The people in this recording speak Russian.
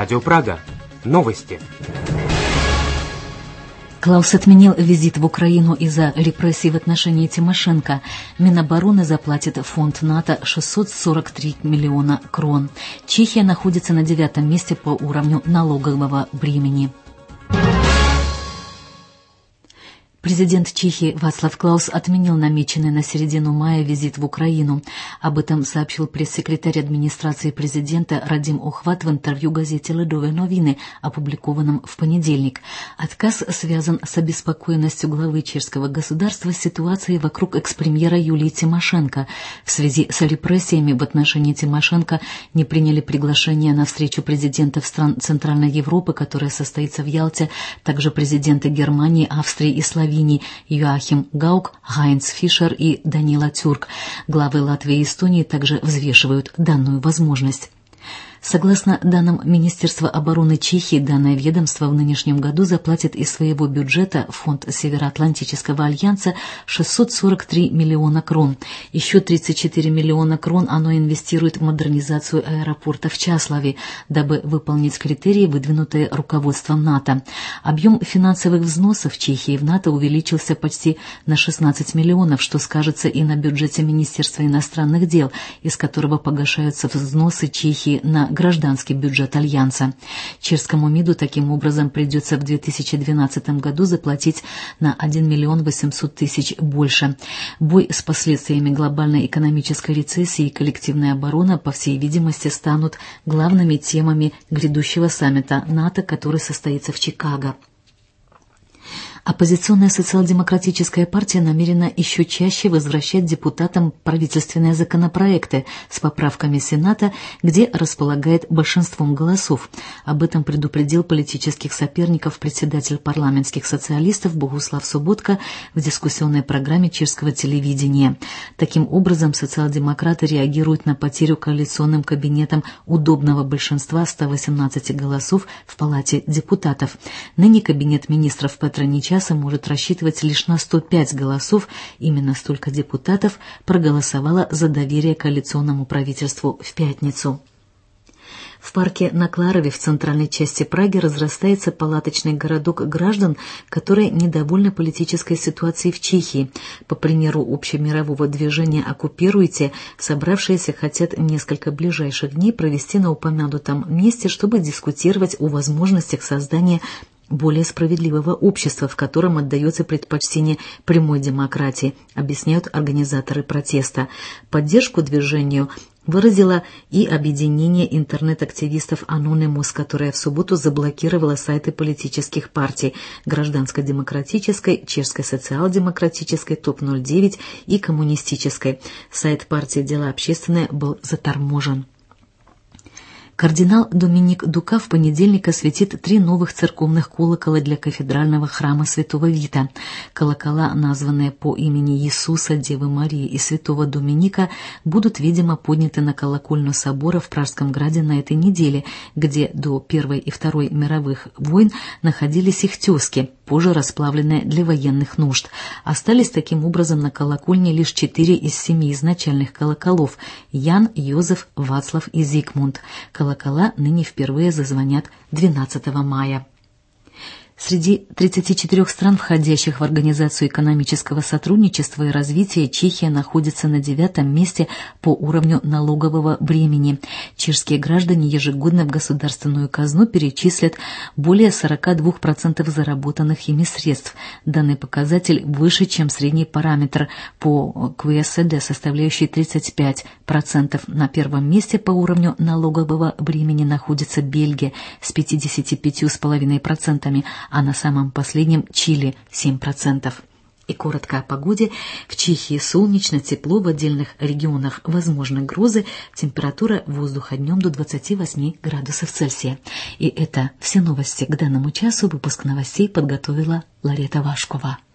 Радио Прага. Новости. Клаус отменил визит в Украину из-за репрессий в отношении Тимошенко. Минобороны заплатит в фонд НАТО 643 миллиона крон. Чехия находится на 9-м месте по уровню налогового бремени. Президент Чехии Václav Klaus отменил намеченный на середину мая визит в Украину. Об этом сообщил пресс-секретарь администрации президента Радим Охват в интервью газете «Ледовые новины», опубликованном в понедельник. Отказ связан с обеспокоенностью главы чешского государства ситуацией вокруг экс-премьера Юлии Тимошенко. В связи с репрессиями в отношении Тимошенко не приняли приглашение на встречу президентов стран Центральной Европы, которая состоится в Ялте, также президенты Германии, Австрии и Словении Йоахим Гаук, Хайнц Фишер и Данила Тюрк. Главы Латвии и Эстонии также взвешивают данную возможность. Согласно данным Министерства обороны Чехии, данное ведомство в нынешнем году заплатит из своего бюджета в фонд Североатлантического альянса 643 миллиона крон. Еще 34 миллиона крон оно инвестирует в модернизацию аэропорта в Чаславе, дабы выполнить критерии, выдвинутые руководством НАТО. Объем финансовых взносов Чехии в НАТО увеличился почти на 16 миллионов, что скажется и на бюджете Министерства иностранных дел, из которого погашаются взносы Чехии на гражданский бюджет Альянса. Чешскому МИДу таким образом придется в 2012 году заплатить на 1 миллион 800 тысяч больше. Бой с последствиями глобальной экономической рецессии и коллективная оборона, по всей видимости, станут главными темами грядущего саммита НАТО, который состоится в Чикаго. Оппозиционная социал-демократическая партия намерена еще чаще возвращать депутатам правительственные законопроекты с поправками Сената, где располагает большинством голосов. Об этом предупредил политических соперников председатель парламентских социалистов Богуслав Соботка в дискуссионной программе чешского телевидения. Таким образом, социал-демократы реагируют на потерю коалиционным кабинетом удобного большинства 118 голосов в Палате депутатов. Ныне кабинет министров Петра Нечаса может рассчитывать лишь на 105 голосов. Именно столько депутатов проголосовало за доверие коалиционному правительству в пятницу. В парке на Кларове в центральной части Праги разрастается палаточный городок граждан, которые недовольны политической ситуацией в Чехии. По примеру общемирового движения «Оккупируйте», собравшиеся хотят несколько ближайших дней провести на упомянутом месте, чтобы дискутировать о возможностях создания более справедливого общества, в котором отдается предпочтение прямой демократии, объясняют организаторы протеста. Поддержку движению выразило и объединение интернет-активистов Anonymous, которое в субботу заблокировало сайты политических партий Гражданско-демократической, Чешской социал-демократической, ТОП-09 и Коммунистической. Сайт партии «Дела общественные» был заторможен. Кардинал Доминик Дука в понедельник осветит 3 новых церковных колокола для кафедрального храма Святого Вита. Колокола, названные по имени Иисуса, Девы Марии и Святого Доминика, будут, видимо, подняты на колокольню собора в Пражском граде на этой неделе, где до Первой и Второй мировых войн находились их тезки, позже расплавленные для военных нужд. Остались таким образом на колокольне лишь 4 из 7 изначальных колоколов – Ян, Йозеф, Вацлав и Зигмунд. Колокола ныне впервые зазвонят 12 мая. Среди 34 стран, входящих в Организацию экономического сотрудничества и развития, Чехия находится на 9-м месте по уровню налогового бремени. Чешские граждане ежегодно в государственную казну перечислят более 42% заработанных ими средств. Данный показатель выше, чем средний параметр по КВСД, составляющий 35%. На первом месте по уровню налогового бремени находится Бельгия с 55,5%, а на самом последнем Чили 7%. И коротко о погоде. В Чехии солнечно, тепло, в отдельных регионах возможны грозы, температура воздуха днем до 28 градусов Цельсия. И это все новости к данному часу. Выпуск новостей подготовила Ларета Вашкова.